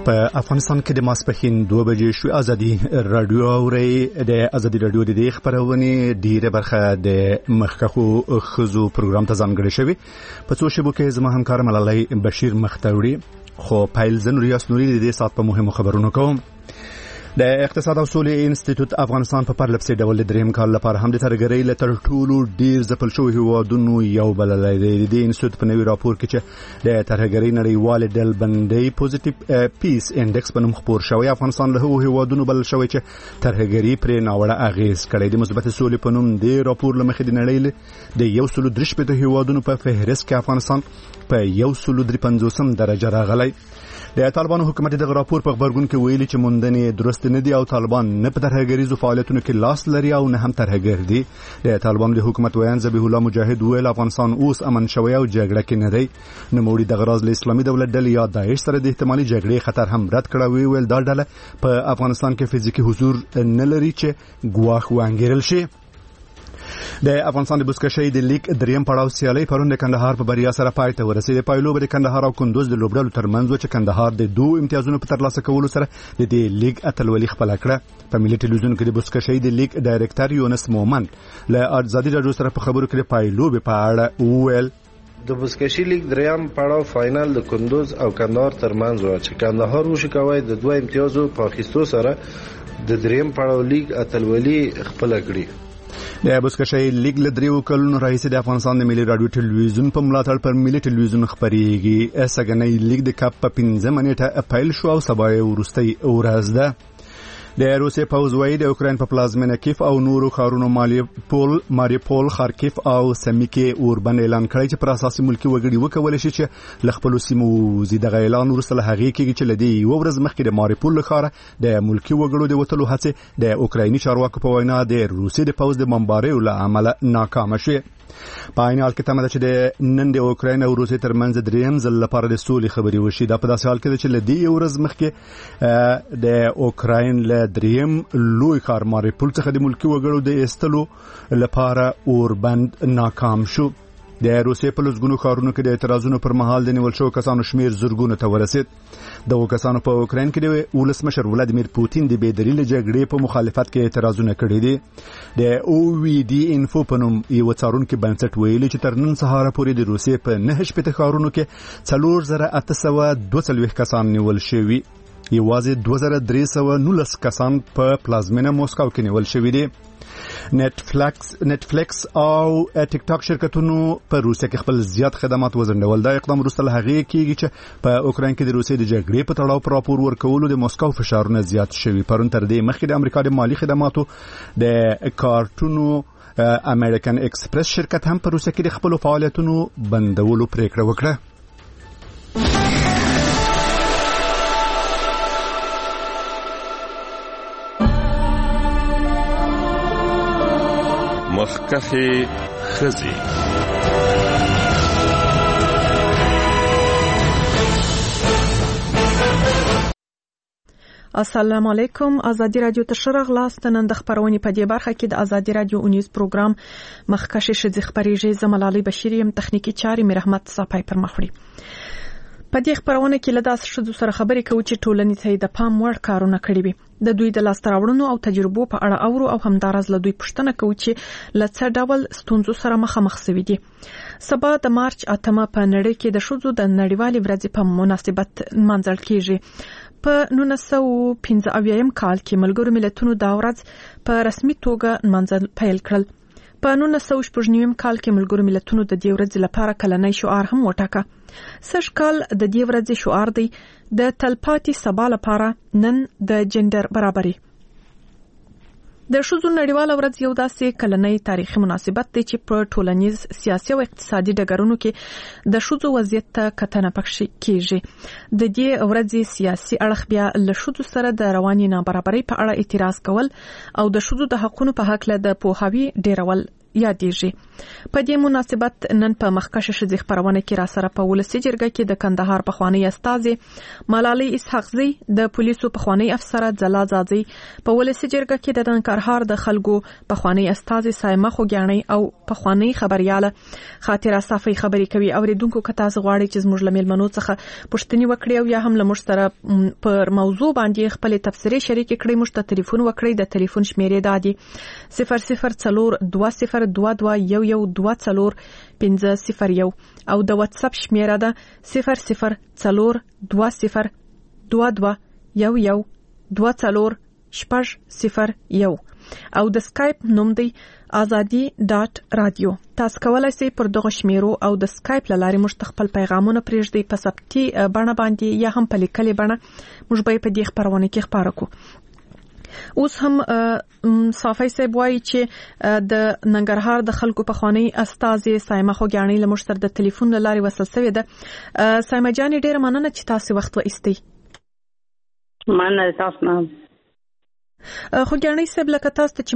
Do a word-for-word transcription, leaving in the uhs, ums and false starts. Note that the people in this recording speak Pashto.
په افغانستان کې د ماسپښین دوه بجې شو. ازادي رادیو اوري د ازادي رادیو د دې خبرونه ډیره برخه د مخکخو خزو پروګرام ته ځانګړې شوی. په څو شبو کې زما همکار ملالۍ بشیر مختوري خو پایل زن ریاست نوري د دې سات په مهمو خبرونو کوم. د اقتصاد او سولې انسټیټیوټ افغانستان په پرلپسې ډول د دریم کال لپاره هم د ترګرۍ له تر ټولو ډیر ځپل شوی هیوادونو یو بللی دی. د انسټیټیوټ په نوي راپور کې چې د ترګرۍ نړیوال ډلبندۍ پوزټیو پیس انډکس په نوم خپور شوی، افغانستان له هغو هیوادونو بلل شوی چې ترګرۍ پرې ناوړه اغیز کړی. د مثبت سولې په نوم د راپور له مخې د نړۍ د یو سلو درې شپېته هیوادونو په فهرست کې افغانستان په یو سلو درې پنځوسم درجه راغلی. د طالبانو حکومت دغه راپور په خبرګون کې ویلي چې موندنې درست نه دي او طالبان نه په ترهګریزو فعالیتونو کې لاس لري او نه هم ترهګر دي. د طالبانو د حکومت ویان ذبیح الله مجاهد ویل افغانستان اوس امن شوی او جګړه کې نه دی. نوموړي دغه راز له اسلامي دولت ډلې یا داعش سره د احتمالي جګړې خطر هم رد کړی. ویل دا ډله په افغانستان کې فزیکي حضور نه لري چې ګواښ وانګیرل شي. د افغانستان د بزکشۍ د لیگ دریم پړاو سیالي پرون د کندهار په بریا سره پای ته ورسېده. پایلو به د کندهار او کندوز د لوبډلو ترمنځ و چې کندهار د دوه امتیازونو په ترلاسه کولو سره د دې لیگ اتلولي خپل کړه. په ملي ټلویزیون کې د بزکشۍ د لیگ ډایرکټر یونس مومن له ازادي رادیو سره په خبرو کې پایلو به په اړه وویل. د بزکشي لیگ دریم پړاو فاینل د کندوز او کندهار ترمنځ و چې کندهار وشکوي د دوه امتیازو په اخیستو سره د دریم پړاو لیگ اتلولي خپل کړی. د بزکشۍ لیگ له دریو کلونو راهیسې د افغانستان د ملي رادیو ټلویزیون په ملاتړ پر ملي ټلویزیون خبرېږي. سګنۍ لیگ د کپ په پنځمه نیټه پیل شو او سبا یې وروستۍ ورځ ده. د روسیې پوځ وايي د اوکراین په پلازمینه کیف او نورو ښارونو ماریوپول ماریوپول خارکیف او سمیکي اوربند اعلان کړی چې پر اساسي ملکی وګړي وکولای شي چې له خپلو سیمو وځي. دغه اعلان وروسته له هغې کېږي چې له دې یوه ورځ مخکې د ماریوپول له ښاره د ملکي وګړو د وتلو هڅې د اوکرایني چارواکو په وینا د روسیې د پوځ د بمباریو له امله ناکامه شوې. په عین حال کې تمه ده چې د نن د اوکراین او روسیې ترمنځ دریم ځل لپاره د سولې خبرې وشي. دا په داسې حال کې ده چې له دې یو ورځ مخکې د اوکراین له دریم لوی ښار ماریوپول څخه د ملکي وګړو د ایستلو لپاره اوربند ناکام شو. د روسیې په لسګونو ښارونو کې د اعتراضونو پر مهال د نیول شوو کسانو شمیر زرګونو ته ورسید. دغو کسانو په اوکراین کې د ولسمشر ولادیمیر پوتین د بې دلیله جګړې په مخالفت کې اعتراضونه کړي دي. د او وی ډي انفو په نوم یو څارونکي بنسټ ویلي چې تر نن سهار پورې د روسیې په نهه شپېته ښارونو کې څلور زره اته سوه دوه څلوېښت کسان نیول شوي. یوازې دوه زره درې سوه نولس کسان په پلازمینه موسکو کې نیول شوي دي. نتفلیکس نتفلیکس او ټیک ټاک شرکتونو په روسیه کې خپل زیات خدمات وزندول. دا اقدام وروسته له هغې کېږي چې په اوکراین کې د روسیې د جګړې په تړاو پر راپور ورکولو د موسکو فشارونه زیات شوي. پرون تر دې مخکې د امریکا د مالی خدماتو د کارټونو امریکن ایکسپریس شرکت هم په روسیه کې د خپلو فعالیتونو بندولو پریکړه وکړه. مخکخي خزي السلام علیکم. ازادي رادیو ته شرغ لاست نن د خبرونې په دې برخه کې د ازادي رادیو اونیز پروګرام مخکشي شذ خبريږي. زملالي بشيریم تخنیکی چاري مرحمت صاحب پر مخوري. په دې خبرونه کې له داس شذ سره خبرې کوي چې ټولنې ته د پام وړ کارونه کړی وي. د دوی د لاستراوړنو او تجربو په اړه اورو او همدارز له دوی پوښتنه کوي چې له څه ډول ستونزو سره مخامخ شوي دي. سبا د مارچ اتمه په نړۍ کې د شذو د نړیوالې ورځې په مناسبت منځل کیږي. په نولس سوه پنځه اویایم کال کې ملګرو ملتونو دا ورځ په رسمي توګه منځل پیل کړل. په نولس سوه شپږ نوي کال کې ملګرو ملتونو د دې ورځې لپاره کلنی شعار هم وټاکه. سږ کال د دې ورځې شعار دی د تلپاتې سبا لپاره نن د جندر برابرۍ. د ښځو نړیواله ورځ یو داسې کلنی تاریخي مناسبت دی چې په ټولنیز سیاسي او اقتصادي ډګرونو کې د ښځو وضعیت ته کتنه پکې کیږي. د دې ورځې سیاسي اړخ بیا له ښځو سره د رواني نابرابرۍ په اړه اعتراض کول او د ښځو د حقوقو په حق له د پوهاوي ډیرول یادېږي. په دې مناسبت نن په مخکشه ښځې خپرونه کې را سره په ولسي جرګه کې د کندهار پخوانی استازي ملالۍ اسحاقزي د پولیسو پخوانی افسر ځلا زادي په ولسي جرګه کې د ننګرهار د خلکو پخوانی استازي سایمه خوګیاني او پخوانی خبرياله خاطره صافي خبري کوي. اوریدونکو کته غواړي چې زموږ لمل منو څخه پښتني وکړي او یا هم له موږ سره پر موضوع باندې خپل تفسیری شریک کړي. موږ ته ټلیفون وکړي. د ټلیفون شمیرې دادي صفر صفر څلور دوه صفر دوه دوه یو یو دوه څلور پنځه صفر یو او د واتس اپ شمیره ده صفر صفر څلور دوه صفر دوه دوه یو یو دوه څلور شپږ صفر یو او د سکایپ نوم دی ازادي ډاټ رادیو. تاسو کولای شئ پر دغه شمیرو او د سکایپ لارې موږ خپل پیغامونه پرېږدئ په ثبتي بڼه باندې یا هم په لیکلي بڼه. موږ به په دې خبرونه کې خبرو کوو. اوس هم صافي صاحب وایي چې د ننګرهار د خلکو په خوانی استازي سایمه خوګیاني له مشتر د ټلیفون لارې وصل شوې ده. سایمه جان ډیره مننه چې تاسو وخت وایستئ. مننه تاسو نه. خوګیاني صاحب لکه تاسو